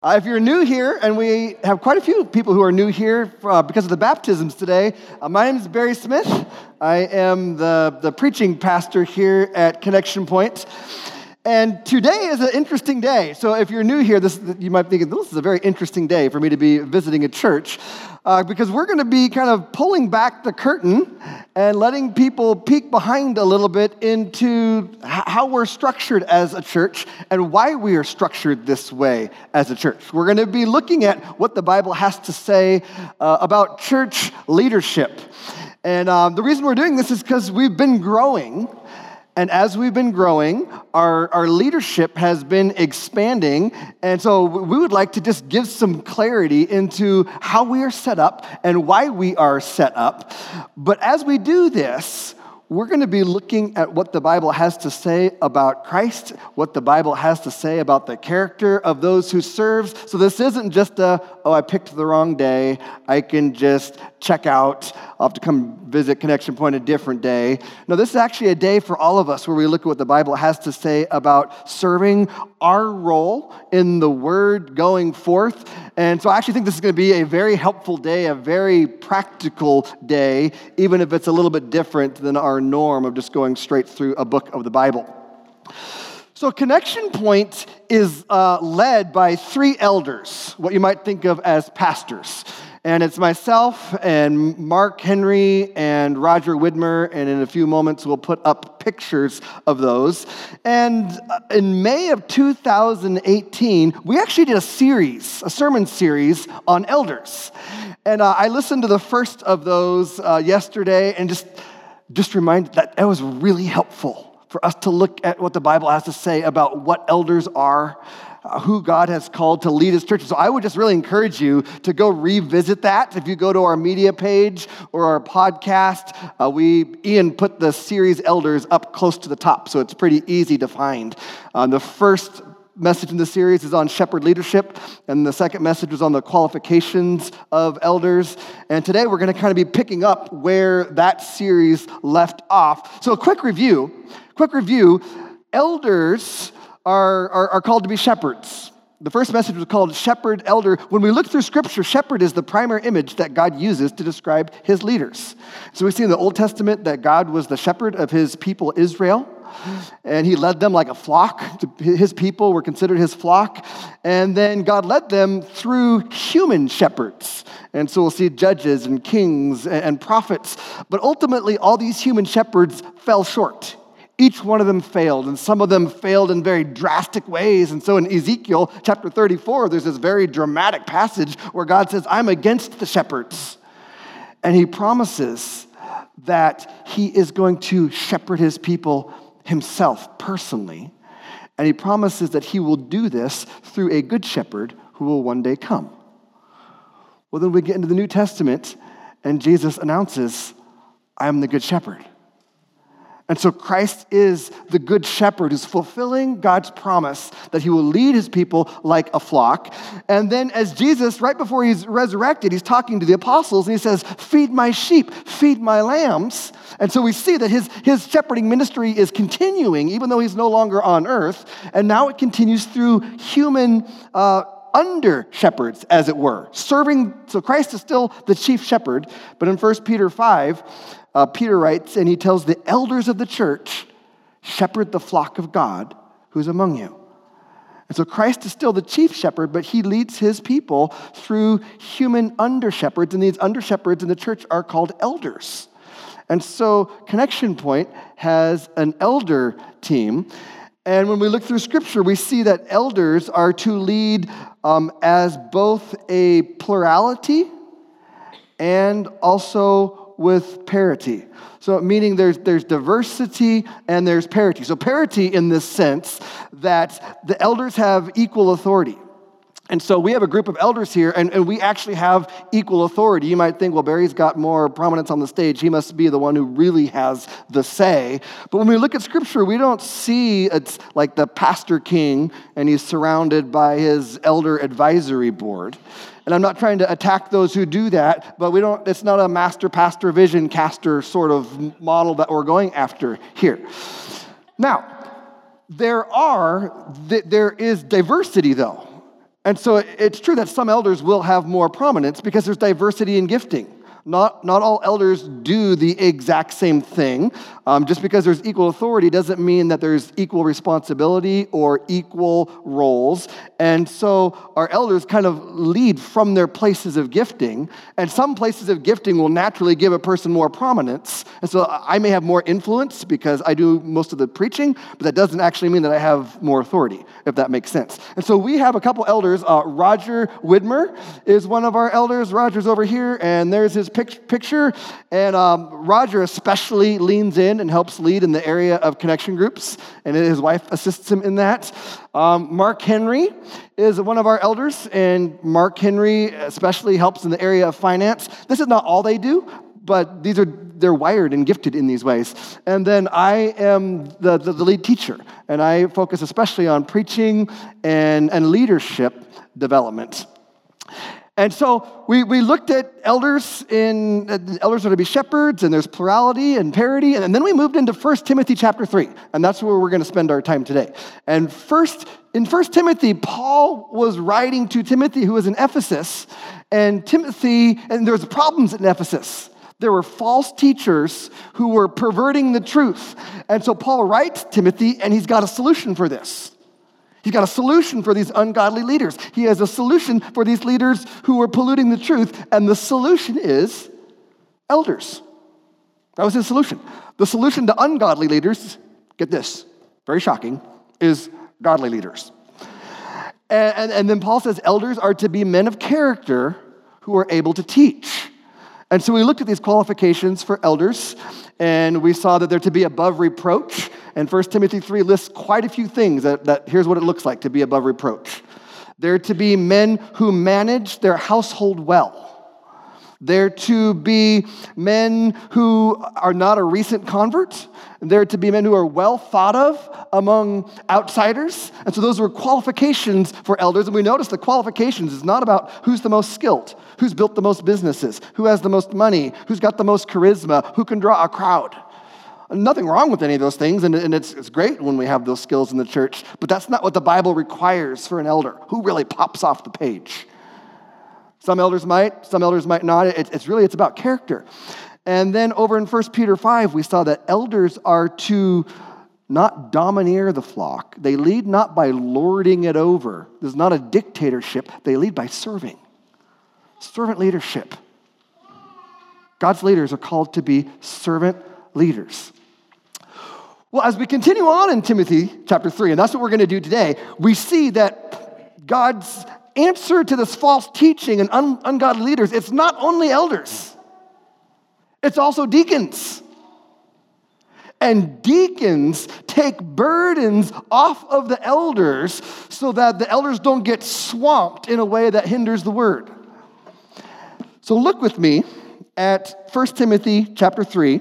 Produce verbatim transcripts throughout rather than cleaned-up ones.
Uh, if you're new here, and we have quite a few people who are new here uh, because of the baptisms today, uh, my name is Barry Smith. I am the, the preaching pastor here at Connection Point. And today is an interesting day. So if you're new here, this you might think, this is a very interesting day for me to be visiting a church, uh, because we're going to be kind of pulling back the curtain and letting people peek behind a little bit into how we're structured as a church and why we are structured this way as a church. We're going to be looking at what the Bible has to say uh, about church leadership. And um, the reason we're doing this is because we've been growing. And as we've been growing, our, our leadership has been expanding. And so we would like to just give some clarity into how we are set up and why we are set up. But as we do this, we're going to be looking at what the Bible has to say about Christ, what the Bible has to say about the character of those who serve. So this isn't just a, oh, I picked the wrong day, I can just check out, I'll have to come visit Connection Point a different day. No, this is actually a day for all of us where we look at what the Bible has to say about serving, our role in the Word going forth. And so I actually think this is going to be a very helpful day, a very practical day, even if it's a little bit different than our norm of just going straight through a book of the Bible. So Connection Point is uh, led by three elders, what you might think of as pastors. And it's myself and Mark Henry and Roger Widmer, and in a few moments we'll put up pictures of those. And in May of two thousand eighteen, we actually did a series, a sermon series on elders. And uh, I listened to the first of those uh, yesterday and just, just reminded that it was really helpful for us to look at what the Bible has to say about what elders are, Uh, who God has called to lead his church. So I would just really encourage you to go revisit that. If you go to our media page or our podcast, uh, we Ian put the series Elders up close to the top, so it's pretty easy to find. Uh, the first message in the series is on shepherd leadership, and the second message was on the qualifications of elders. And today we're going to kind of be picking up where that series left off. So a quick review, quick review, elders Are, are, are called to be shepherds. The first message was called shepherd, elder. When we look through Scripture, shepherd is the primary image that God uses to describe his leaders. So we see in the Old Testament that God was the shepherd of his people Israel, and he led them like a flock. His people were considered his flock. And then God led them through human shepherds. And so we'll see judges and kings and, and prophets. But ultimately, all these human shepherds fell short. Each one of them failed, and some of them failed in very drastic ways. And so in Ezekiel chapter thirty-four, there's this very dramatic passage where God says, I'm against the shepherds. And he promises that he is going to shepherd his people himself personally. And he promises that he will do this through a good shepherd who will one day come. Well, then we get into the New Testament, and Jesus announces, I am the good shepherd. And so Christ is the good shepherd who's fulfilling God's promise that he will lead his people like a flock. And then as Jesus, right before he's resurrected, he's talking to the apostles and he says, feed my sheep, feed my lambs. And so we see that his, his shepherding ministry is continuing, even though he's no longer on earth. And now it continues through human uh, under shepherds, as it were, serving. So Christ is still the chief shepherd. But in First Peter five, Uh, Peter writes, and he tells the elders of the church, shepherd the flock of God who's among you. And so Christ is still the chief shepherd, but he leads his people through human under-shepherds, and these under-shepherds in the church are called elders. And so Connection Point has an elder team, and when we look through Scripture, we see that elders are to lead um, as both a plurality and also with parity. So meaning there's there's diversity and there's parity. So parity in this sense that the elders have equal authority. And so we have a group of elders here, and, and we actually have equal authority. You might think, well, Barry's got more prominence on the stage. He must be the one who really has the say. But when we look at Scripture, we don't see it's like the pastor king, and he's surrounded by his elder advisory board. And I'm not trying to attack those who do that, but we don't. It's not a master pastor vision caster sort of model that we're going after here. Now, there are there is diversity though. And so it's true that some elders will have more prominence because there's diversity in gifting. Not, not all elders do the exact same thing. Um, just because there's equal authority doesn't mean that there's equal responsibility or equal roles. And so our elders kind of lead from their places of gifting. And some places of gifting will naturally give a person more prominence. And so I may have more influence because I do most of the preaching, but that doesn't actually mean that I have more authority, if that makes sense. And so we have a couple elders. Uh, Roger Widmer is one of our elders. Roger's over here, and there's his picture, and um, Roger especially leans in and helps lead in the area of connection groups, and his wife assists him in that. Um, Mark Henry is one of our elders, and Mark Henry especially helps in the area of finance. This is not all they do, but these are they're wired and gifted in these ways. And then I am the, the, the lead teacher, and I focus especially on preaching and, and leadership development. And so we, we looked at elders in uh, elders are to be shepherds, and there's plurality and parity, and then we moved into First Timothy chapter three, and that's where we're going to spend our time today. And first, in First Timothy, Paul was writing to Timothy, who was in Ephesus, and Timothy, and there was problems in Ephesus. There were false teachers who were perverting the truth, and so Paul writes Timothy, and he's got a solution for this. He's got a solution for these ungodly leaders. He has a solution for these leaders who are polluting the truth, and the solution is elders. That was his solution. The solution to ungodly leaders, get this, very shocking, is godly leaders. And, and, and then Paul says elders are to be men of character who are able to teach. And so we looked at these qualifications for elders, and we saw that they're to be above reproach. And First Timothy three lists quite a few things that, that here's what it looks like to be above reproach. They're to be men who manage their household well. They're to be men who are not a recent convert. They're to be men who are well thought of among outsiders. And so those were qualifications for elders. And we notice the qualifications is not about who's the most skilled, who's built the most businesses, who has the most money, who's got the most charisma, who can draw a crowd. Nothing wrong with any of those things, and, and it's, it's great when we have those skills in the church, but that's not what the Bible requires for an elder. Who really pops off the page? Some elders might, some elders might not. It, it's really, it's about character. And then over in First Peter five, we saw that elders are to not domineer the flock. They lead not by lording it over. This is not a dictatorship. They lead by serving. Servant leadership. God's leaders are called to be servant leaders. Well, as we continue on in Timothy chapter three, and that's what we're going to do today, we see that God's answer to this false teaching and un- ungodly leaders, it's not only elders, it's also deacons. And deacons take burdens off of the elders so that the elders don't get swamped in a way that hinders the word. So look with me at First Timothy chapter three.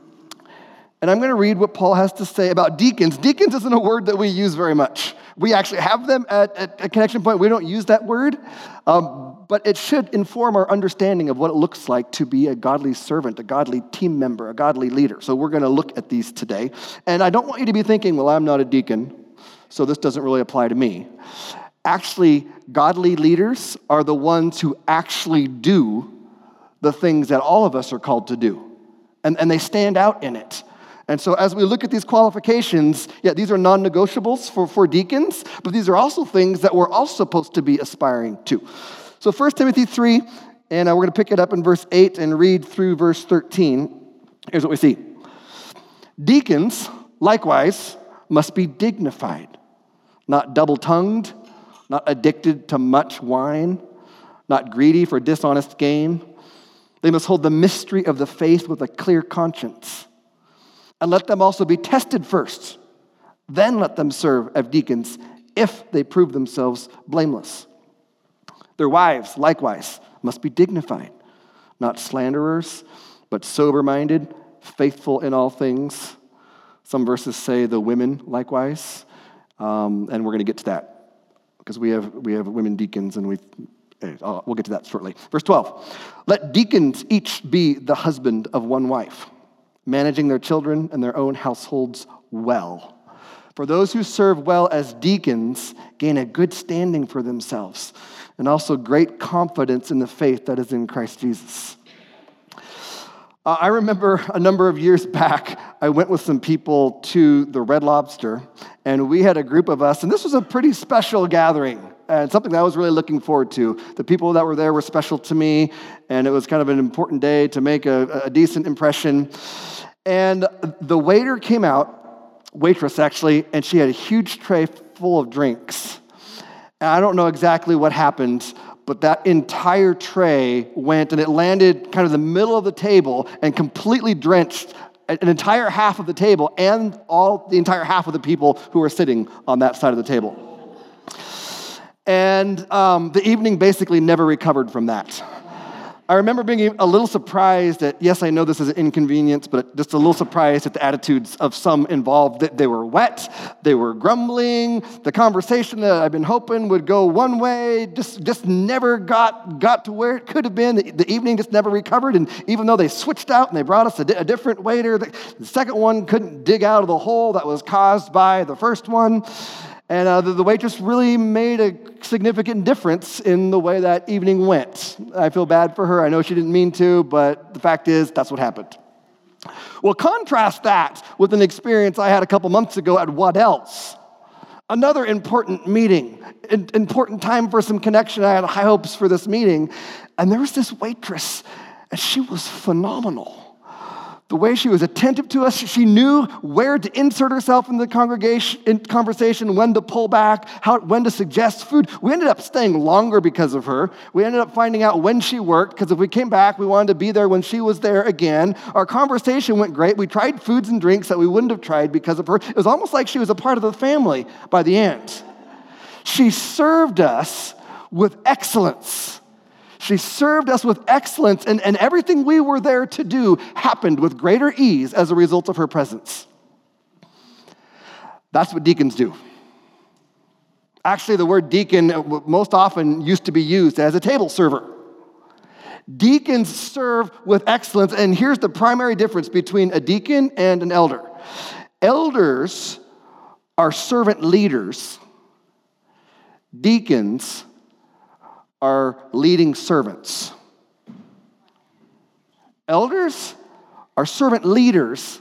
And I'm going to read what Paul has to say about deacons. Deacons isn't a word that we use very much. We actually have them at, at, at Connection Point. We don't use that word. Um, but it should inform our understanding of what it looks like to be a godly servant, a godly team member, a godly leader. So we're going to look at these today. And I don't want you to be thinking, well, I'm not a deacon, so this doesn't really apply to me. Actually, godly leaders are the ones who actually do the things that all of us are called to do. And, and they stand out in it. And so as we look at these qualifications, yeah, these are non-negotiables for, for deacons, but these are also things that we're also supposed to be aspiring to. So First Timothy three, and uh, we're going to pick it up in verse eight and read through verse thirteen. Here's what we see. Deacons, likewise, must be dignified, not double-tongued, not addicted to much wine, not greedy for dishonest gain. They must hold the mystery of the faith with a clear conscience. And let them also be tested first. Then let them serve as deacons if they prove themselves blameless. Their wives, likewise, must be dignified, not slanderers, but sober-minded, faithful in all things. Some verses say the women, likewise, um, and we're going to get to that because we have we have women deacons, and we uh, we'll get to that shortly. Verse twelve: Let deacons each be the husband of one wife, managing their children and their own households well. For those who serve well as deacons gain a good standing for themselves and also great confidence in the faith that is in Christ Jesus. Uh, I remember a number of years back, I went with some people to the Red Lobster, and we had a group of us, and this was a pretty special gathering, and something that I was really looking forward to. The people that were there were special to me, and it was kind of an important day to make a, a decent impression. And the waiter came out, waitress actually, and she had a huge tray full of drinks. And I don't know exactly what happened, but that entire tray went and it landed kind of in the middle of the table and completely drenched an entire half of the table and all the entire half of the people who were sitting on that side of the table. And um, the evening basically never recovered from that. I remember being a little surprised at, yes, I know this is an inconvenience, but just a little surprised at the attitudes of some involved. They were wet, they were grumbling, the conversation that I've been hoping would go one way just, just never got, got to where it could have been. The, the evening just never recovered, and even though they switched out and they brought us a, di- a different waiter, the, the second one couldn't dig out of the hole that was caused by the first one. And uh, the, the waitress really made a significant difference in the way that evening went. I feel bad for her. I know she didn't mean to, but the fact is, that's what happened. Well, contrast that with an experience I had a couple months ago at What Else? Another important meeting, an important time for some connection. I had high hopes for this meeting. And there was this waitress, and she was phenomenal. The way she was attentive to us, she knew where to insert herself in the congregation in conversation, when to pull back, how when to suggest food. We ended up staying longer because of her. We ended up finding out when she worked, because if we came back, we wanted to be there when she was there again. Our conversation went great. We tried foods and drinks that we wouldn't have tried because of her. It was almost like she was a part of the family by the end. She served us with excellence. She served us with excellence, and, and everything we were there to do happened with greater ease as a result of her presence. That's what deacons do. Actually, the word deacon most often used to be used as a table server. Deacons serve with excellence, and here's the primary difference between a deacon and an elder. Elders are servant leaders. Deacons are leading servants. Elders are servant leaders.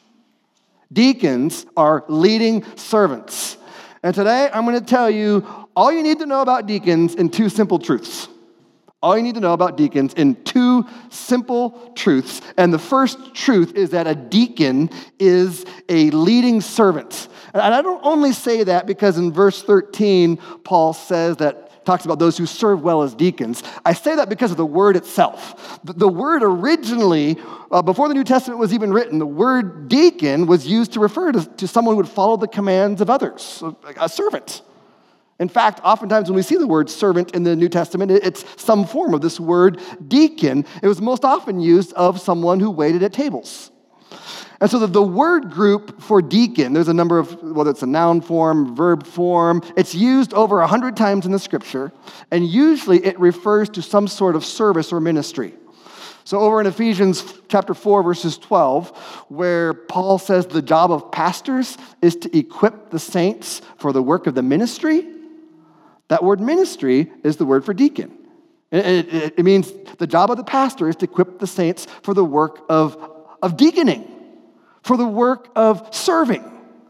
Deacons are leading servants. And today I'm going to tell you all you need to know about deacons in two simple truths. All you need to know about deacons in two simple truths. And the first truth is that a deacon is a leading servant. And I don't only say that because in verse thirteen, Paul says that talks about those who serve well as deacons. I say that because of the word itself. The, the word originally, uh, before the New Testament was even written, the word deacon was used to refer to, to someone who would follow the commands of others, a, a servant. In fact, oftentimes when we see the word servant in the New Testament, it, it's some form of this word deacon. It was most often used of someone who waited at tables. And so the, the word group for deacon, there's a number of, whether it's a noun form, verb form, it's used over a hundred times in the scripture, and usually it refers to some sort of service or ministry. So over in Ephesians chapter four, verses twelve, where Paul says the job of pastors is to equip the saints for the work of the ministry, that word ministry is the word for deacon. It, it, it means the job of the pastor is to equip the saints for the work of, of deaconing, for the work of serving.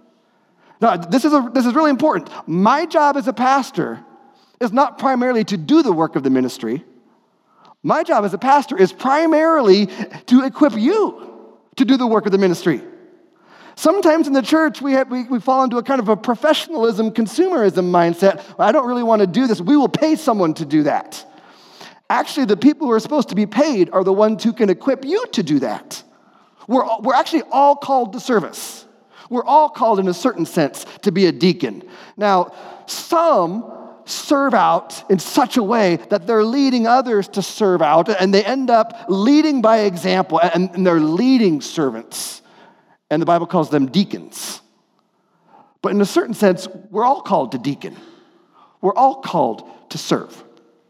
Now, this is, a, this is really important. My job as a pastor is not primarily to do the work of the ministry. My job as a pastor is primarily to equip you to do the work of the ministry. Sometimes in the church, we, have, we, we fall into a kind of a professionalism, consumerism mindset. I don't really want to do this. We will pay someone to do that. Actually, the people who are supposed to be paid are the ones who can equip you to do that. We're, we're actually all called to service. We're all called in a certain sense to be a deacon. Now, some serve out in such a way that they're leading others to serve out, and they end up leading by example, and, and they're leading servants. And the Bible calls them deacons. But in a certain sense, we're all called to deacon. We're all called to serve.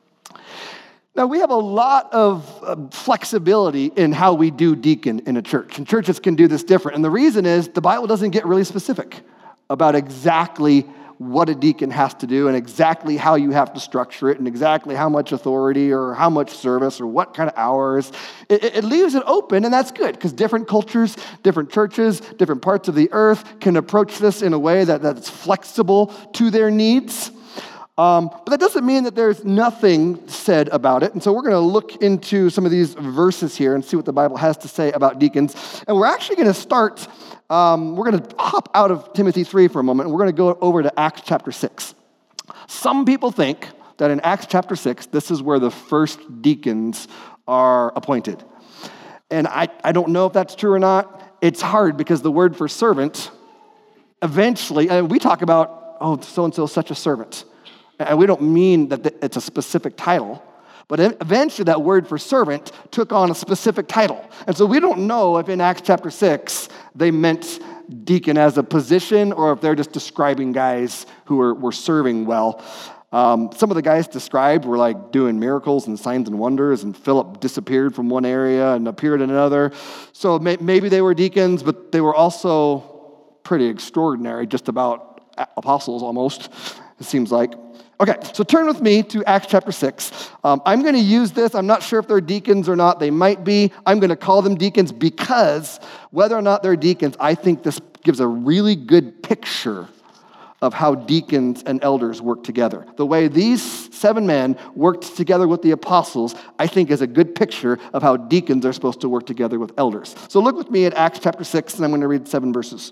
Now, we have a lot of uh, flexibility in how we do deacon in a church, and churches can do this different. And the reason is the Bible doesn't get really specific. about exactly what a deacon has to do and exactly how you have to structure it and exactly how much authority or how much service or what kind of hours. It, it leaves it open, and that's good because different cultures, different churches, different parts of the earth can approach this in a way that, that's flexible to their needs. Um, but that doesn't mean that there's nothing said about it. And so we're going to look into some of these verses here and see what the Bible has to say about deacons. And we're actually going to start, um, we're going to hop out of Timothy three for a moment, and we're going to go over to Acts chapter six. Some people think that in Acts chapter six, this is where the first deacons are appointed. And I, I don't know if that's true or not. It's hard because the word for servant, eventually, and we talk about, oh, so-and-so is such a servant. And we don't mean that it's a specific title, but eventually that word for servant took on a specific title. And so we don't know if in Acts chapter six they meant deacon as a position or if they're just describing guys who were, were serving well. Um, some of the guys described were like doing miracles and signs and wonders, and Philip disappeared from one area and appeared in another. So may, maybe they were deacons, but they were also pretty extraordinary, just about apostles almost, it seems like. Okay, so turn with me to Acts chapter six. Um, I'm going to use this. I'm not sure if they're deacons or not. They might be. I'm going to call them deacons because whether or not they're deacons, I think this gives a really good picture of how deacons and elders work together. The way these seven men worked together with the apostles, I think is a good picture of how deacons are supposed to work together with elders. So look with me at Acts chapter six, and I'm going to read seven verses.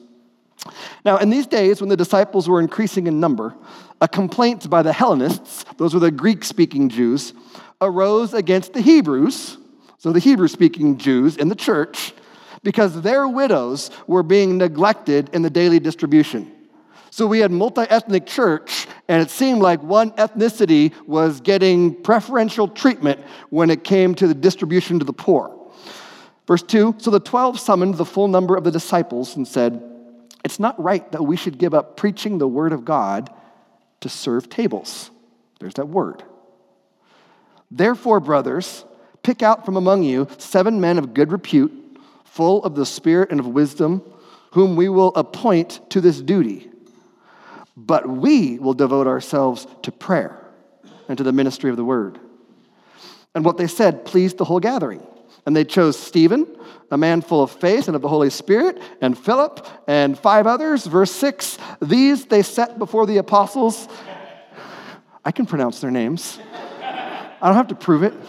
Now, in these days, when the disciples were increasing in number, a complaint by the Hellenists, those were the Greek-speaking Jews, arose against the Hebrews, so the Hebrew-speaking Jews in the church, because their widows were being neglected in the daily distribution. So we had multi-ethnic church, and it seemed like one ethnicity was getting preferential treatment when it came to the distribution to the poor. Verse two, so the twelve summoned the full number of the disciples and said, it's not right that we should give up preaching the word of God to serve tables. There's that word. Therefore, brothers, pick out from among you seven men of good repute, full of the Spirit and of wisdom, whom we will appoint to this duty. But we will devote ourselves to prayer and to the ministry of the word. And what they said pleased the whole gathering. And they chose Stephen, a man full of faith and of the Holy Spirit, and Philip, and five others. Verse six, these they set before the apostles. I can pronounce their names. I don't have to prove it.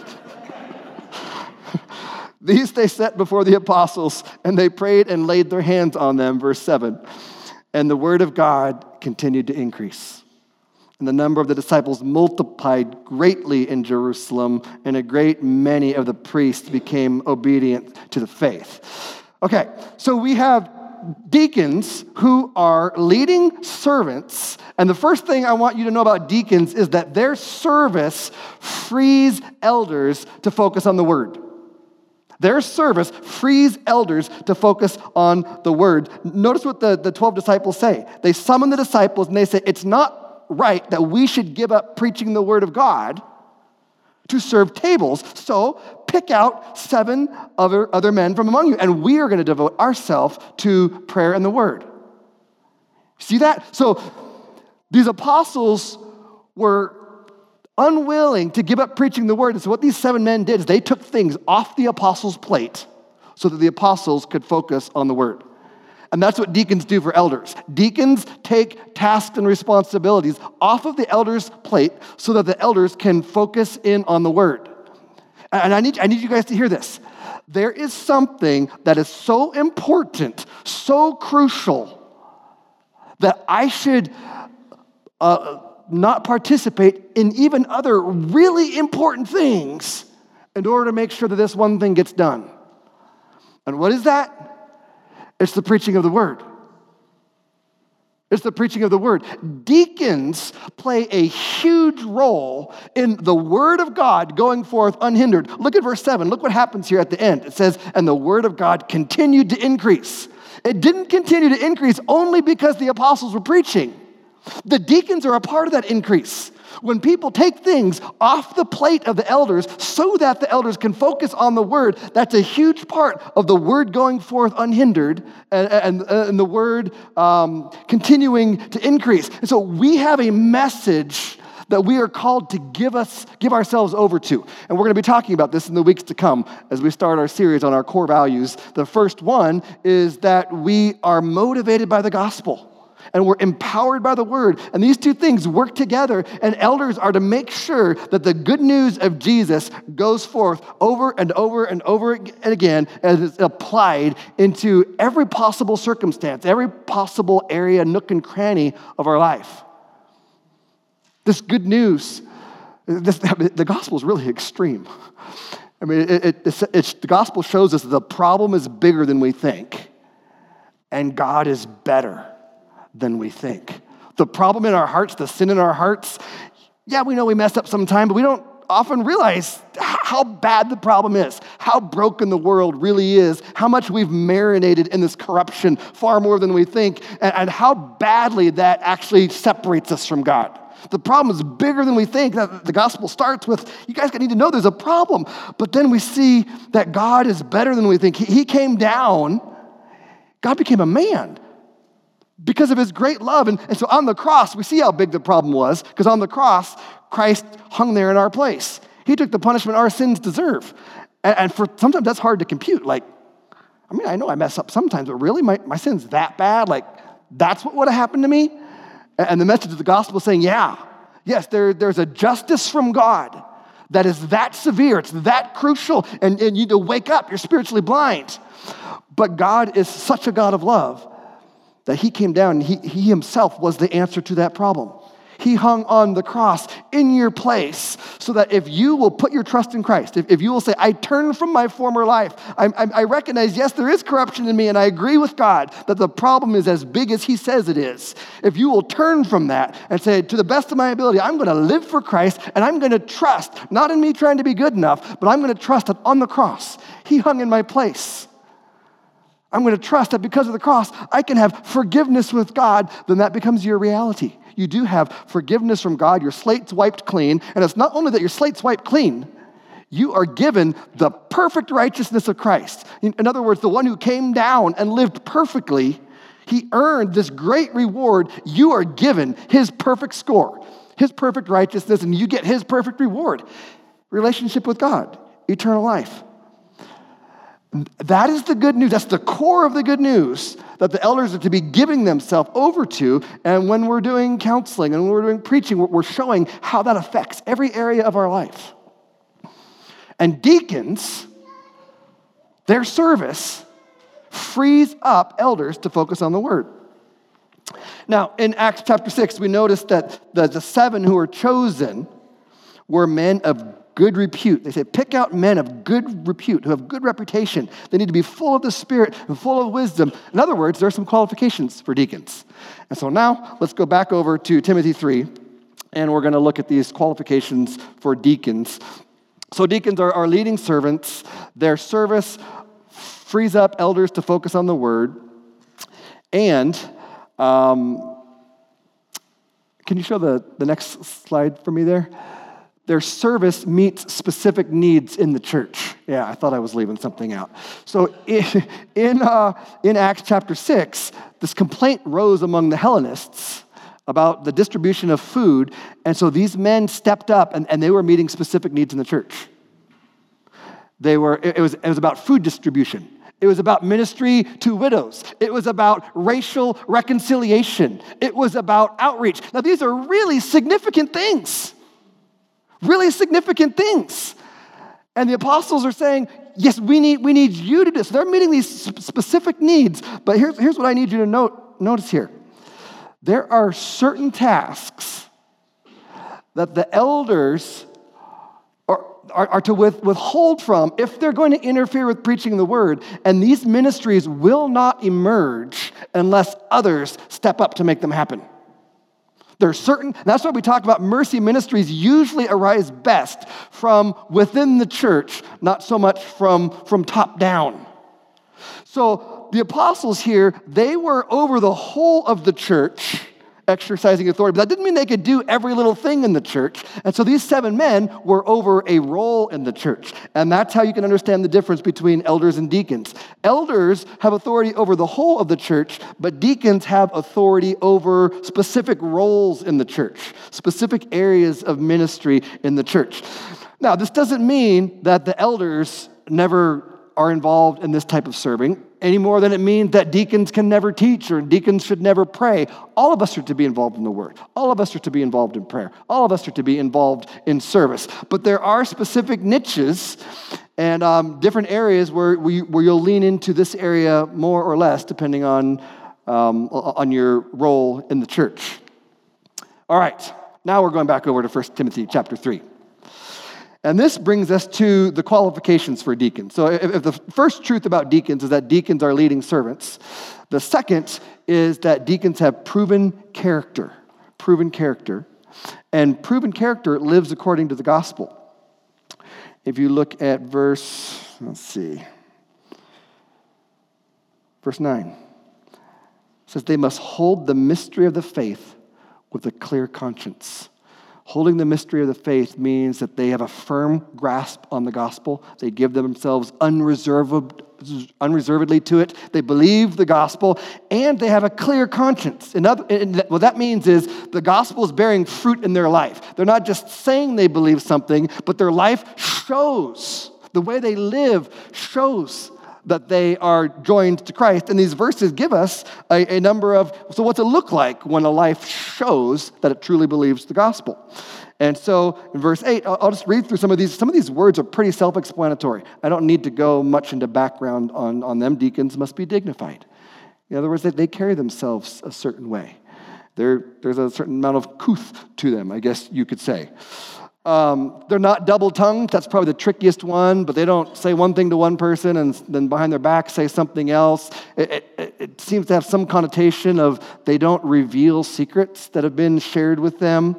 These they set before the apostles, and they prayed and laid their hands on them. Verse seven, and the word of God continued to increase. And the number of the disciples multiplied greatly in Jerusalem, and a great many of the priests became obedient to the faith. Okay, so we have deacons who are leading servants, and the first thing I want you to know about deacons is that their service frees elders to focus on the word. Their service frees elders to focus on the word. Notice what the, the twelve disciples say. They summon the disciples and they say, it's not right that we should give up preaching the word of God to serve tables. So pick out seven other, other men from among you, and we are going to devote ourselves to prayer and the word. See that? So these apostles were unwilling to give up preaching the word. And so what these seven men did is they took things off the apostles' plate so that the apostles could focus on the word. And that's what deacons do for elders. Deacons take tasks and responsibilities off of the elders' plate so that the elders can focus in on the word. And I need, I need you guys to hear this. There is something that is so important, so crucial, that I should uh, not participate in even other really important things in order to make sure that this one thing gets done. And what is that? It's the preaching of the word. It's the preaching of the word. Deacons play a huge role in the word of God going forth unhindered. Look at verse seven. Look what happens here at the end. It says, and the word of God continued to increase. It didn't continue to increase only because the apostles were preaching. The deacons are a part of that increase. When people take things off the plate of the elders so that the elders can focus on the word, that's a huge part of the word going forth unhindered and, and, and the word um, continuing to increase. And so we have a message that we are called to give us, give ourselves over to. And we're going to be talking about this in the weeks to come as we start our series on our core values. The first one is that we are motivated by the gospel. And we're empowered by the word. And these two things work together. And elders are to make sure that the good news of Jesus goes forth over and over and over again as it's applied into every possible circumstance, every possible area, nook and cranny of our life. This good news, this, the gospel is really extreme. I mean, it, it, it's, it's, the gospel shows us the problem is bigger than we think. And God is better than we think. The problem in our hearts, the sin in our hearts, yeah, we know we mess up sometime, but we don't often realize how bad the problem is, how broken the world really is, how much we've marinated in this corruption far more than we think, and, and how badly that actually separates us from God. The problem is bigger than we think. The gospel starts with, you guys need to know there's a problem. But then we see that God is better than we think. He, he came down, God became a man because of his great love. And, and so on the cross, we see how big the problem was, because on the cross, Christ hung there in our place. He took the punishment our sins deserve. And, and for sometimes that's hard to compute. Like, I mean, I know I mess up sometimes, but really, my, my sin's that bad? Like, that's what would have happened to me? And the message of the gospel is saying, yeah, yes, there, there's a justice from God that is that severe, it's that crucial, and, and you need to wake up, you're spiritually blind. But God is such a God of love that he came down and he, he himself was the answer to that problem. He hung on the cross in your place so that if you will put your trust in Christ, if, if you will say, I turn from my former life, I, I, I recognize, yes, there is corruption in me, and I agree with God that the problem is as big as he says it is. If you will turn from that and say, to the best of my ability, I'm going to live for Christ, and I'm going to trust, not in me trying to be good enough, but I'm going to trust that on the cross, he hung in my place. I'm going to trust that because of the cross, I can have forgiveness with God, then that becomes your reality. You do have forgiveness from God, your slate's wiped clean, and it's not only that your slate's wiped clean, you are given the perfect righteousness of Christ. In other words, the one who came down and lived perfectly, he earned this great reward. You are given his perfect score, his perfect righteousness, and you get his perfect reward. Relationship with God, eternal life. That is the good news. That's the core of the good news that the elders are to be giving themselves over to. And when we're doing counseling and when we're doing preaching, we're showing how that affects every area of our life. And deacons, their service frees up elders to focus on the word. Now, in Acts chapter six, we notice that the, the seven who were chosen were men of good repute. They say, pick out men of good repute, who have good reputation. They need to be full of the Spirit and full of wisdom. In other words, there are some qualifications for deacons. And so now, let's go back over to Timothy three, and we're going to look at these qualifications for deacons. So deacons are, are leading servants. Their service frees up elders to focus on the word. And um, can you show the, the next slide for me there? Their service meets specific needs in the church. Yeah, I thought I was leaving something out. So in, in, uh, in Acts chapter six, this complaint rose among the Hellenists about the distribution of food. And so these men stepped up and, and they were meeting specific needs in the church. They were, it was, it was about food distribution. It was about ministry to widows. It was about racial reconciliation. It was about outreach. Now, these are really significant things. Really significant things. And the apostles are saying, yes, we need, we need you to do this. So they're meeting these specific needs. But here's, here's what I need you to note, notice here. There are certain tasks that the elders are, are, are to with, withhold from if they're going to interfere with preaching the word. And these ministries will not emerge unless others step up to make them happen. There are certain, that's why we talk about mercy ministries usually arise best from within the church, not so much from, from top down. So the apostles here, they were over the whole of the church, exercising authority. But that didn't mean they could do every little thing in the church. And so these seven men were over a role in the church. And that's how you can understand the difference between elders and deacons. Elders have authority over the whole of the church, but deacons have authority over specific roles in the church, specific areas of ministry in the church. Now, this doesn't mean that the elders never are involved in this type of serving any more than it means that deacons can never teach or deacons should never pray. All of us are to be involved in the word. All of us are to be involved in prayer. All of us are to be involved in service. But there are specific niches and um, different areas where, we, where you'll lean into this area more or less depending on, um, on your role in the church. All right, now we're going back over to First Timothy chapter three. And this brings us to the qualifications for deacons. So if, if the first truth about deacons is that deacons are leading servants, the second is that deacons have proven character, proven character, and proven character lives according to the gospel. If you look at verse, let's see, verse nine, it says they must hold the mystery of the faith with a clear conscience. Holding the mystery of the faith means that they have a firm grasp on the gospel. They give themselves unreserved, unreservedly to it. They believe the gospel, and they have a clear conscience. In other, in, what that means is the gospel is bearing fruit in their life. They're not just saying they believe something, but their life shows. The way they live shows that they are joined to Christ. And these verses give us a, a number of, so what's it look like when a life shows that it truly believes the gospel? And so in verse eight, I'll, I'll just read through some of these. Some of these words are pretty self-explanatory. I don't need to go much into background on, on them. Deacons must be dignified. In other words, they, they carry themselves a certain way. They're, there's a certain amount of couth to them, I guess you could say. Um, they're not double-tongued. That's probably the trickiest one, but they don't say one thing to one person and then behind their back say something else. It, it, it seems to have some connotation of they don't reveal secrets that have been shared with them.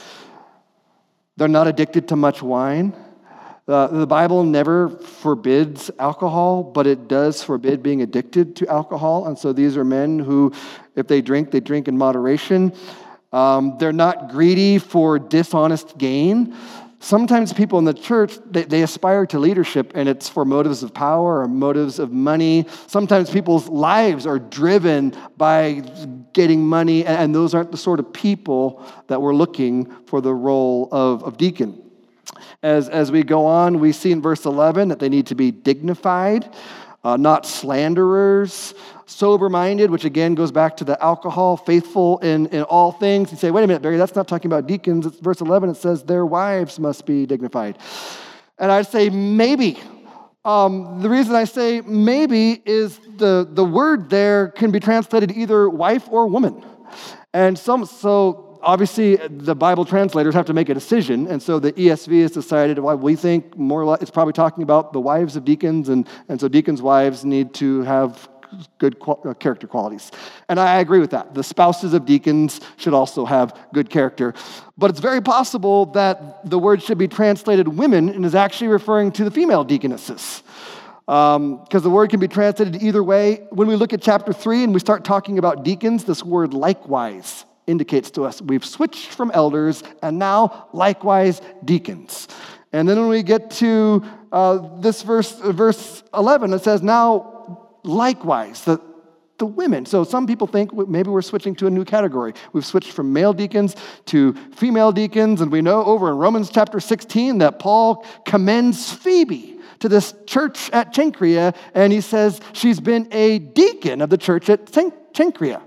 They're not addicted to much wine. Uh, the Bible never forbids alcohol, but it does forbid being addicted to alcohol. And so these are men who, if they drink, they drink in moderation. Um, they're not greedy for dishonest gain. Sometimes people in the church, they, they aspire to leadership, and it's for motives of power or motives of money. Sometimes people's lives are driven by getting money, and those aren't the sort of people that we're looking for the role of, of deacon. As, as we go on, we see in verse eleven that they need to be dignified, uh, not slanderers, sober-minded, which again goes back to the alcohol, faithful in, in all things. You say, wait a minute, Barry, that's not talking about deacons. It's verse eleven, it says their wives must be dignified. And I'd say maybe. Um, the reason I say maybe is the, the word there can be translated either wife or woman. And some, so obviously the Bible translators have to make a decision, and so the E S V has decided, well, we think more like it's probably talking about the wives of deacons, and, and so deacons' wives need to have good qual- character qualities. And I agree with that. The spouses of deacons should also have good character. But it's very possible that the word should be translated women and is actually referring to the female deaconesses. Because um, the word can be translated either way. When we look at chapter three and we start talking about deacons, this word likewise indicates to us we've switched from elders and now likewise deacons. And then when we get to uh, this verse, verse eleven, it says now likewise, the, the women. So some people think maybe we're switching to a new category. We've switched from male deacons to female deacons, and we know over in Romans chapter sixteen that Paul commends Phoebe to this church at Cenchrea, and he says she's been a deacon of the church at Cenchrea.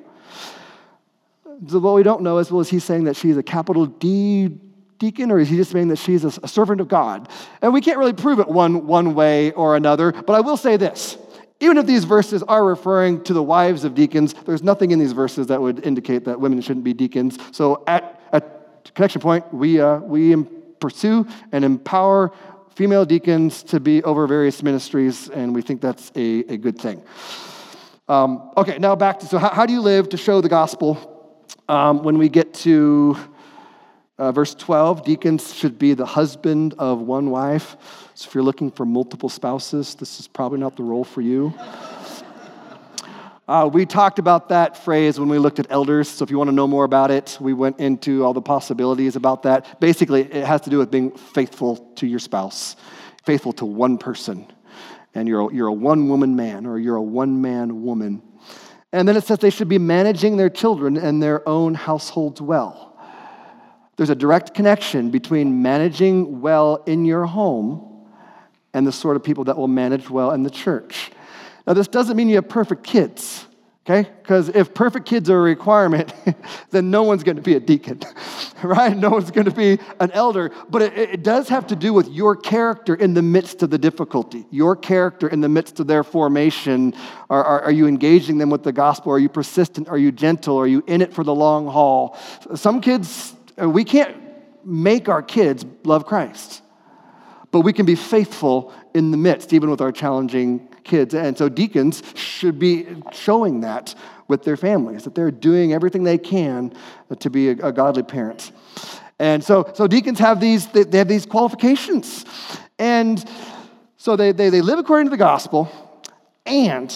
So what we don't know is, well, is he saying that she's a capital D deacon, or is he just saying that she's a, a servant of God? And we can't really prove it one, one way or another, but I will say this. Even if these verses are referring to the wives of deacons, there's nothing in these verses that would indicate that women shouldn't be deacons. So at, at Connection Point, we uh, we pursue and empower female deacons to be over various ministries, and we think that's a, a good thing. Um, okay, now back to, so how, how do you live to show the gospel? Um, when we get to uh, verse twelve, deacons should be the husband of one wife. So if you're looking for multiple spouses, this is probably not the role for you. Uh, we talked about that phrase when we looked at elders, so if you want to know more about it, we went into all the possibilities about that. Basically, it has to do with being faithful to your spouse, faithful to one person, and you're a, you're a one-woman man or you're a one-man woman. And then it says they should be managing their children and their own households well. There's a direct connection between managing well in your home and the sort of people that will manage well in the church. Now, this doesn't mean you have perfect kids, okay? Because if perfect kids are a requirement, then no one's going to be a deacon, right? No one's going to be an elder. But it, it does have to do with your character in the midst of the difficulty, your character in the midst of their formation. Are, are, are you engaging them with the gospel? Are you persistent? Are you gentle? Are you in it for the long haul? Some kids, we can't make our kids love Christ, but we can be faithful in the midst, even with our challenging kids. And so deacons should be showing that with their families, that they're doing everything they can to be a, a godly parent. And so, so deacons have these, they, they have these qualifications. And so they, they, they live according to the gospel, and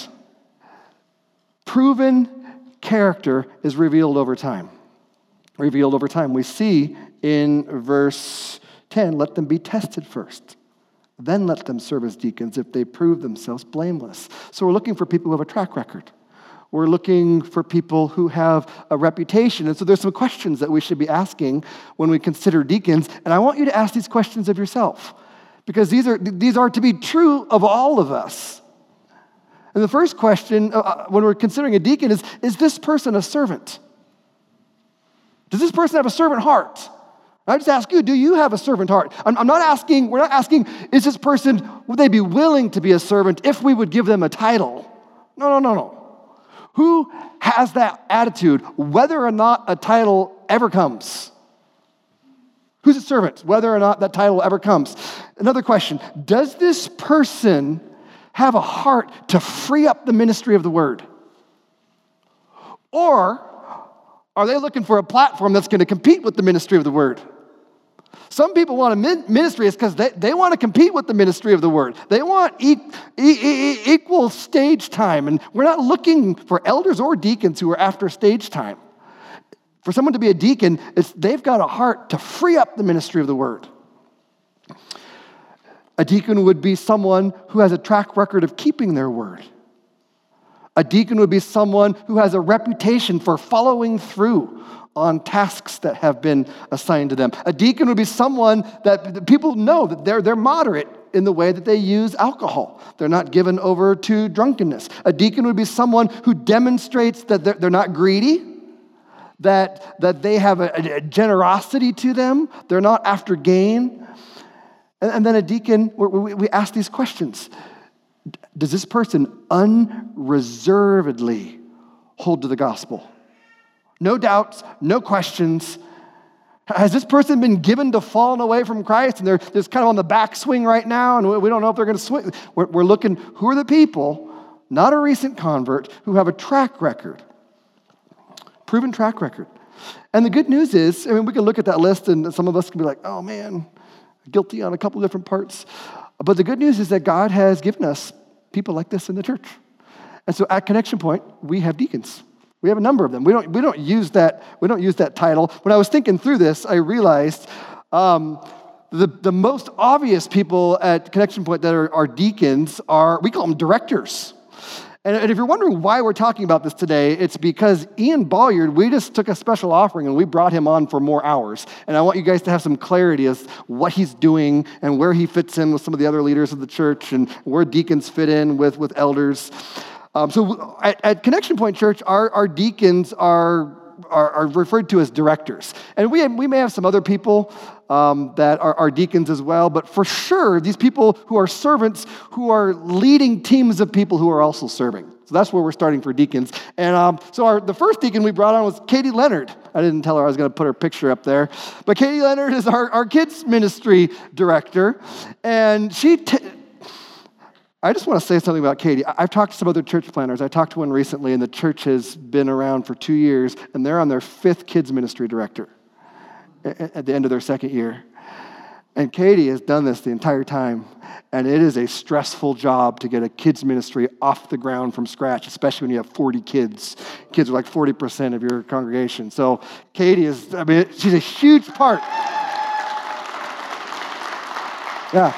proven character is revealed over time. Revealed over time. We see in verse ten, let them be tested first. Then let them serve as deacons if they prove themselves blameless. So we're looking for people who have a track record. We're looking for people who have a reputation. And so there's some questions that we should be asking when we consider deacons. And I want you to ask these questions of yourself, because these are, these are to be true of all of us. And the first question uh, when we're considering a deacon is, is this person a servant? Does this person have a servant heart? I just ask you, do you have a servant heart? I'm, I'm not asking, we're not asking, is this person, would they be willing to be a servant if we would give them a title? No, no, no, no. Who has that attitude, whether or not a title ever comes? Who's a servant, whether or not that title ever comes? Another question, does this person have a heart to free up the ministry of the word? Or are they looking for a platform that's going to compete with the ministry of the word? Some people want a ministry is because they, they want to compete with the ministry of the word. They want e- e- e- equal stage time. And we're not looking for elders or deacons who are after stage time. For someone to be a deacon, it's, they've got a heart to free up the ministry of the word. A deacon would be someone who has a track record of keeping their word. A deacon would be someone who has a reputation for following through on tasks that have been assigned to them. A deacon would be someone that people know that they're, they're moderate in the way that they use alcohol. They're not given over to drunkenness. A deacon would be someone who demonstrates that they're, they're not greedy, that, that they have a, a generosity to them. They're not after gain. And, and then a deacon, we, we ask these questions. Does this person unreservedly hold to the gospel? No doubts, no questions. Has this person been given to falling away from Christ and they're just kind of on the backswing right now and we don't know if they're going to swing? We're, we're looking, who are the people, not a recent convert, who have a track record, proven track record. And the good news is, I mean, we can look at that list and some of us can be like, oh man, guilty on a couple different parts. But the good news is that God has given us people like this in the church. And so at Connection Point, we have deacons. We have a number of them. We don't, we don't use that, we don't use that title. When I was thinking through this, I realized um, the, the most obvious people at Connection Point that are, are deacons are, we call them directors. And, and if you're wondering why we're talking about this today, it's because Ian Bolliard, we just took a special offering and we brought him on for more hours. And I want you guys to have some clarity as what he's doing and where he fits in with some of the other leaders of the church and where deacons fit in with, with elders. Um, so at, at Connection Point Church, our, our deacons are, are, are referred to as directors. And we, have, we may have some other people um, that are, are deacons as well, but for sure, these people who are servants who are leading teams of people who are also serving. So that's where we're starting for deacons. And um, so our, the first deacon we brought on was Katie Leonard. I didn't tell her I was going to put her picture up there. But Katie Leonard is our, our kids ministry director. And she... T- I just want to say something about Katie. I've talked to some other church planners. I talked to one recently, and the church has been around for two years, and they're on their fifth kids ministry director at the end of their second year. And Katie has done this the entire time. And it is a stressful job to get a kids ministry off the ground from scratch, especially when you have forty kids. Kids are like forty percent of your congregation. So Katie is, I mean, she's a huge part. Yeah.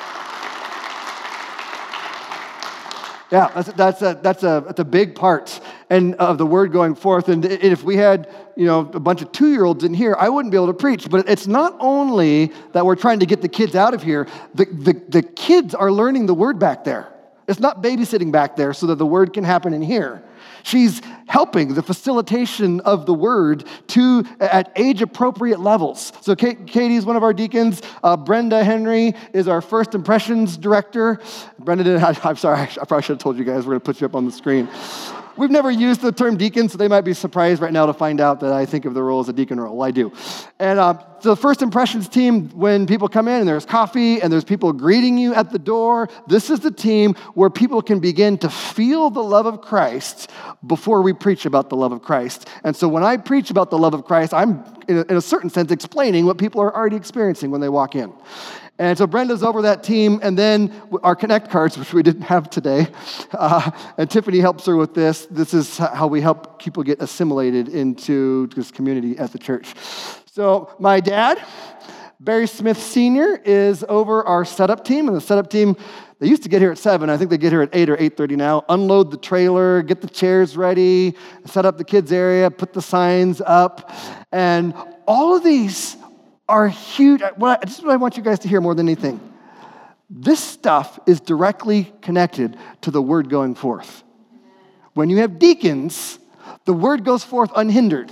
Yeah, that's that's a that's a that's a big part and of the word going forth. And if we had, you know, a bunch of two-year-olds in here, I wouldn't be able to preach. But it's not only that we're trying to get the kids out of here. The the, the kids are learning the word back there. It's not babysitting back there so that the word can happen in here. She's helping the facilitation of the word to at age-appropriate levels. So Kate, Katie's one of our deacons. Uh, Brenda Henry is our first impressions director. Brenda didn't have, I'm sorry, I probably should have told you guys we're going to put you up on the screen. We've never used the term deacon, so they might be surprised right now to find out that I think of the role as a deacon role. Well, I do. And uh, so the first impressions team, when people come in and there's coffee and there's people greeting you at the door, this is the team where people can begin to feel the love of Christ before we preach about the love of Christ. And so when I preach about the love of Christ, I'm, in a, in a certain sense, explaining what people are already experiencing when they walk in. And so Brenda's over that team, and then our Connect cards, which we didn't have today, uh, and Tiffany helps her with this. This is how we help people get assimilated into this community at the church. So my dad, Barry Smith Senior, is over our setup team, and the setup team, they used to get here at seven. I think they get here at eight or eight thirty now. Unload the trailer, get the chairs ready, set up the kids' area, put the signs up, and all of these are huge. Well, this is what I want you guys to hear more than anything. This stuff is directly connected to the word going forth. When you have deacons, the word goes forth unhindered.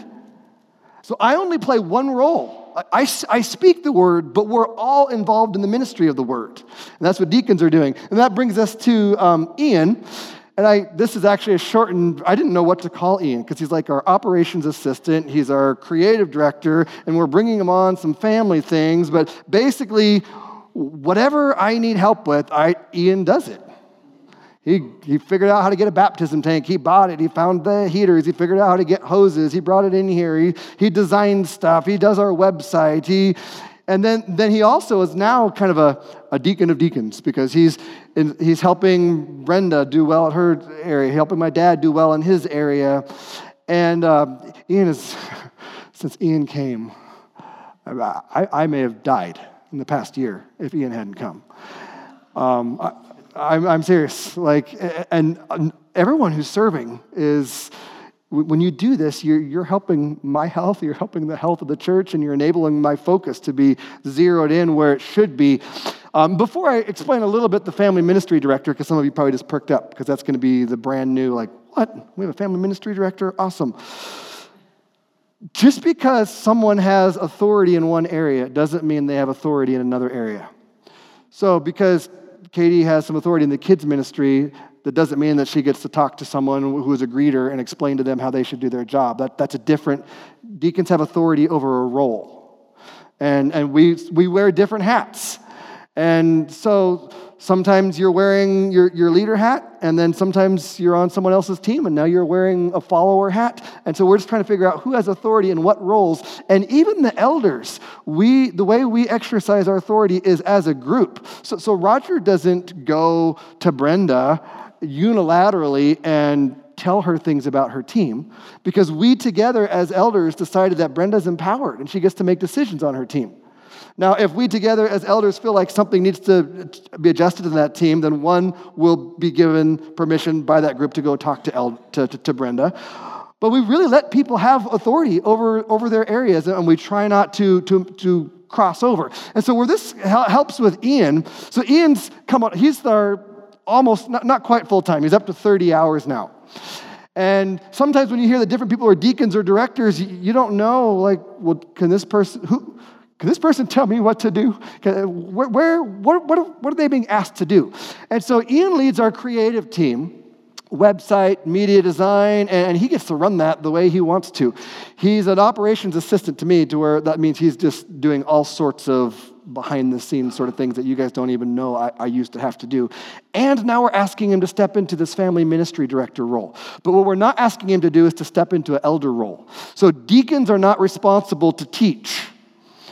So I only play one role. I, I, I speak the word, but we're all involved in the ministry of the word. And that's what deacons are doing. And that brings us to um, Ian. And I, this is actually a shortened, I didn't know what to call Ian, because he's like our operations assistant, he's our creative director, and we're bringing him on some family things, but basically, whatever I need help with, I, Ian does it. He, he figured out how to get a baptism tank, he bought it, he found the heaters, he figured out how to get hoses, he brought it in here, he, he designed stuff, he does our website, he... And then, then he also is now kind of a, a deacon of deacons because he's in, he's helping Brenda do well at her area, helping my dad do well in his area. And uh, Ian is, since Ian came, I, I may have died in the past year if Ian hadn't come. Um, I, I'm, I'm serious. Like, and everyone who's serving is... When you do this, you're, you're helping my health, you're helping the health of the church, and you're enabling my focus to be zeroed in where it should be. Um, before I explain a little bit the family ministry director, because some of you probably just perked up, because that's going to be the brand new, like, what? We have a family ministry director? Awesome. Just because someone has authority in one area doesn't mean they have authority in another area. So because Katie has some authority in the kids ministry, that doesn't mean that she gets to talk to someone who is a greeter and explain to them how they should do their job. That, that's a different, deacons have authority over a role. And, and we, we wear different hats. And so sometimes you're wearing your, your leader hat, and then sometimes you're on someone else's team, and now you're wearing a follower hat. And so we're just trying to figure out who has authority in what roles. And even the elders, we the way we exercise our authority is as a group. So, so Roger doesn't go to Brenda unilaterally and tell her things about her team, because we together as elders decided that Brenda's empowered and she gets to make decisions on her team. Now, if we together as elders feel like something needs to be adjusted in that team, then one will be given permission by that group to go talk to, El- to, to, to Brenda. But we really let people have authority over, over their areas, and we try not to, to, to cross over. And so where this helps with Ian, so Ian's come on, he's our almost, not, not quite full-time. He's up to thirty hours now. And sometimes when you hear that different people are deacons or directors, you, you don't know, like, well, can this person, who, can this person tell me what to do? Can, where, where what, what, what are they being asked to do? And so Ian leads our creative team, website, media design, and he gets to run that the way he wants to. He's an operations assistant to me, to where that means he's just doing all sorts of behind-the-scenes sort of things that you guys don't even know I, I used to have to do. And now we're asking him to step into this family ministry director role. But what we're not asking him to do is to step into an elder role. So deacons are not responsible to teach.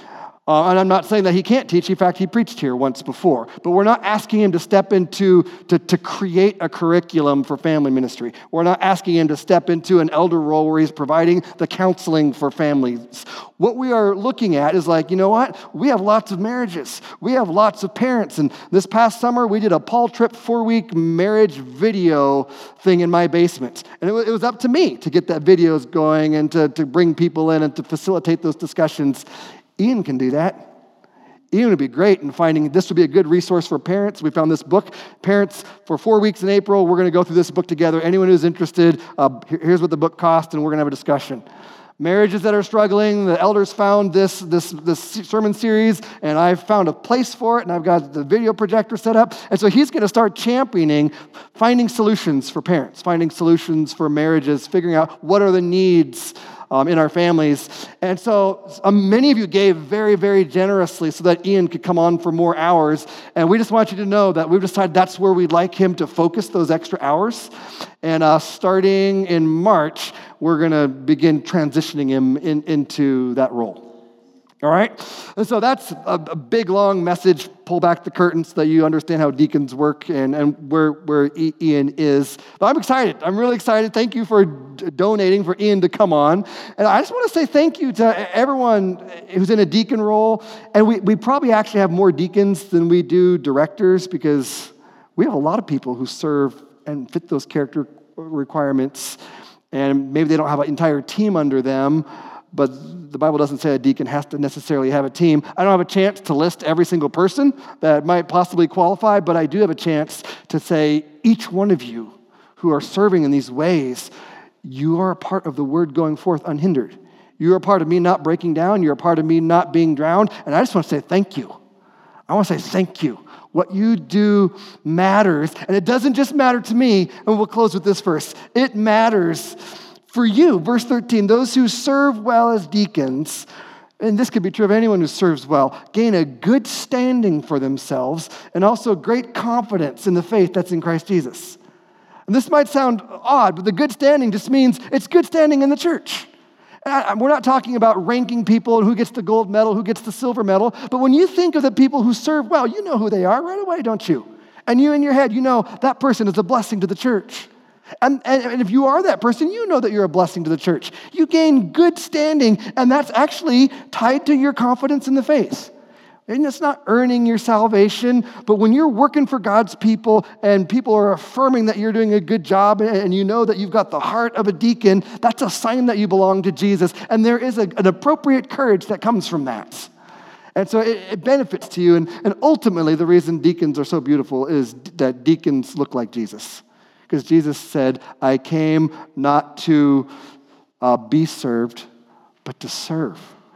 Uh, and I'm not saying that he can't teach. In fact, he preached here once before. But we're not asking him to step into, to, to create a curriculum for family ministry. We're not asking him to step into an elder role where he's providing the counseling for families. What we are looking at is like, you know what? We have lots of marriages. We have lots of parents. And this past summer, we did a Paul Tripp four-week marriage video thing in my basement. And it was, it was up to me to get that videos going and to, to bring people in and to facilitate those discussions. Ian can do that. Ian would be great in finding this would be a good resource for parents. We found this book, Parents, for four weeks in April. We're going to go through this book together. Anyone who's interested, uh, here's what the book cost, and we're going to have a discussion. Marriages that are struggling, the elders found this, this, this sermon series, and I found a place for it, and I've got the video projector set up. And so he's going to start championing finding solutions for parents, finding solutions for marriages, figuring out what are the needs Um, in our families. And so um, many of you gave very, very generously so that Ian could come on for more hours. And we just want you to know that we've decided that's where we'd like him to focus those extra hours. And uh, starting in March, we're going to begin transitioning him in, into that role. All right? And so that's a, a big, long message. Pull back the curtains so that you understand how deacons work and, and where, where Ian is. But I'm excited. I'm really excited. Thank you for d- donating for Ian to come on. And I just want to say thank you to everyone who's in a deacon role. And we, we probably actually have more deacons than we do directors because we have a lot of people who serve and fit those character requirements. And maybe they don't have an entire team under them. But the Bible doesn't say a deacon has to necessarily have a team. I don't have a chance to list every single person that might possibly qualify, but I do have a chance to say each one of you who are serving in these ways, you are a part of the word going forth unhindered. You're a part of me not breaking down. You're a part of me not being drowned. And I just want to say thank you. I want to say thank you. What you do matters. And it doesn't just matter to me. And we'll close with this verse. It matters for you, verse thirteen, those who serve well as deacons, and this could be true of anyone who serves well, gain a good standing for themselves and also great confidence in the faith that's in Christ Jesus. And this might sound odd, but the good standing just means it's good standing in the church. And I, we're not talking about ranking people and who gets the gold medal, who gets the silver medal, but when you think of the people who serve well, you know who they are right away, don't you? And you in your head, you know that person is a blessing to the church. And, and, and if you are that person, you know that you're a blessing to the church. You gain good standing, and that's actually tied to your confidence in the faith. And it's not earning your salvation, but when you're working for God's people and people are affirming that you're doing a good job and you know that you've got the heart of a deacon, that's a sign that you belong to Jesus. And there is a, an appropriate courage that comes from that. And so it, it benefits to you. And, and ultimately, the reason deacons are so beautiful is that deacons look like Jesus. Because Jesus said, I came not to uh, be served, but to serve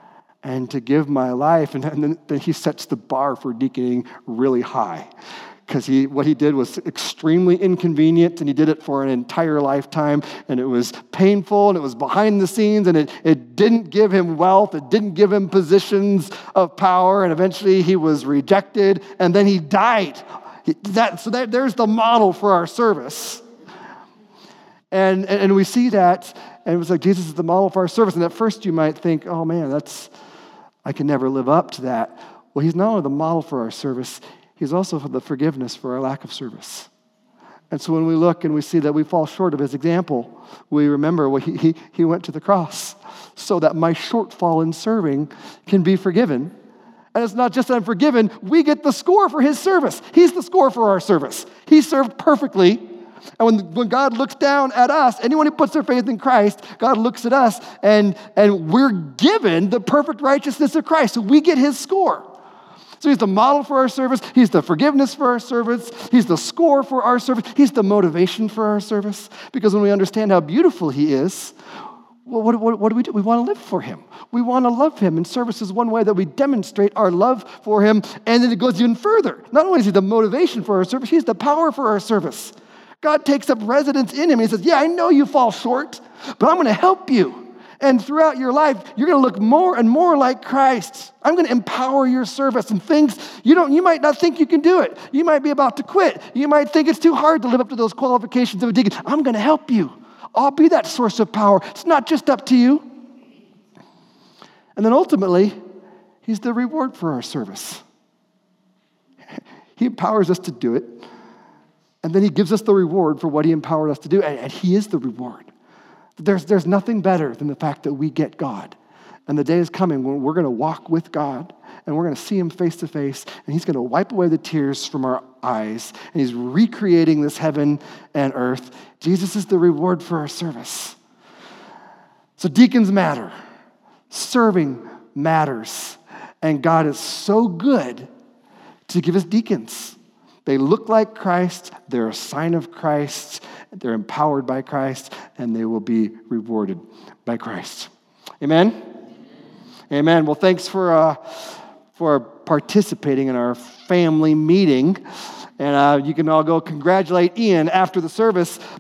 and to give my life. And, and then, then he sets the bar for deaconing really high. Because he, what he did was extremely inconvenient, and he did it for an entire lifetime, and it was painful, and it was behind the scenes, and it, it didn't give him wealth, it didn't give him positions of power, and eventually he was rejected, and then he died. That, so that, there's the model for our service. And, and we see that, and it was like Jesus is the model for our service. And at first you might think, oh man, that's I can never live up to that. Well, he's not only the model for our service, he's also the forgiveness for our lack of service. And so when we look and we see that we fall short of his example, we remember well, he, he, he went to the cross so that my shortfall in serving can be forgiven. And it's not just that I'm forgiven, we get the score for his service. He's the score for our service. He served perfectly. And when, when God looks down at us, anyone who puts their faith in Christ, God looks at us and, and we're given the perfect righteousness of Christ. So we get his score. So he's the model for our service. He's the forgiveness for our service. He's the score for our service. He's the motivation for our service. Because when we understand how beautiful he is, well, what, what, what do we do? We want to live for him. We want to love him. And service is one way that we demonstrate our love for him. And then it goes even further. Not only is he the motivation for our service, he's the power for our service. God takes up residence in him. He says, yeah, I know you fall short, but I'm going to help you. And throughout your life, you're going to look more and more like Christ. I'm going to empower your service and things you don't. You might not think you can do it. You might be about to quit. You might think it's too hard to live up to those qualifications of a deacon. I'm going to help you. I'll be that source of power. It's not just up to you. And then ultimately, He's the reward for our service. He empowers us to do it, and then he gives us the reward for what he empowered us to do, and, and he is the reward. There's, there's nothing better than the fact that we get God. And the day is coming when we're going to walk with God, and we're going to see him face to face, and he's going to wipe away the tears from our eyes, and he's recreating this heaven and earth. Jesus is the reward for our service. So deacons matter. Serving matters. And God is so good to give us deacons. They look like Christ, they're a sign of Christ, they're empowered by Christ, and they will be rewarded by Christ. Amen? Amen. Well, thanks for uh, for participating in our family meeting. And uh, you can all go congratulate Ian after the service.